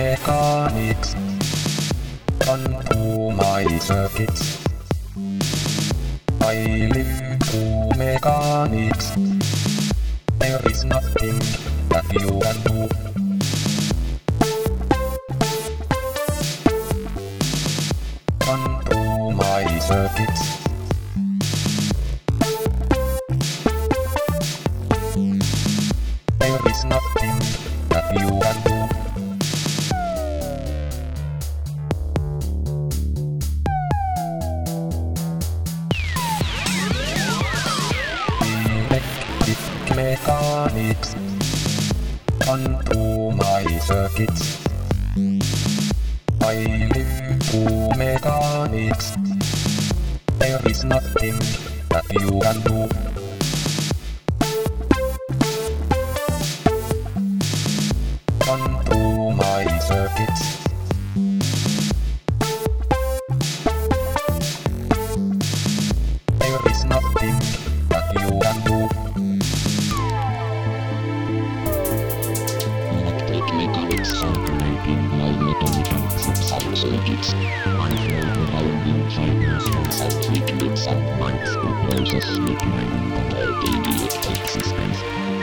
mechanics. Unto my circuits. I live through mechanics. There is nothing that you can do. Unto my circuits. There is nothing that you can do. Electric mechanics. Unto my circuits. I live through mechanics. There is nothing that you can do. Unto my circuits. There is nothing that you can do. Electric mechanics operating by mechanics of some circuits. I feel the following fibers from electric bits and bytes to process metering and immediate existence.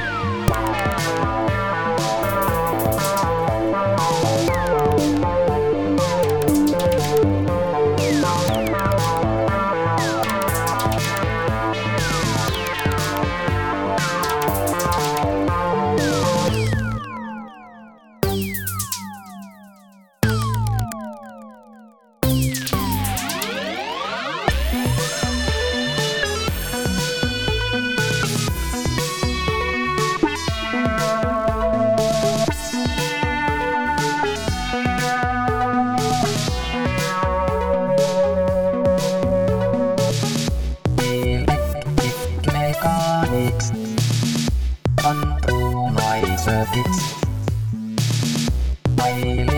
Mechanics. Unto my circuits. I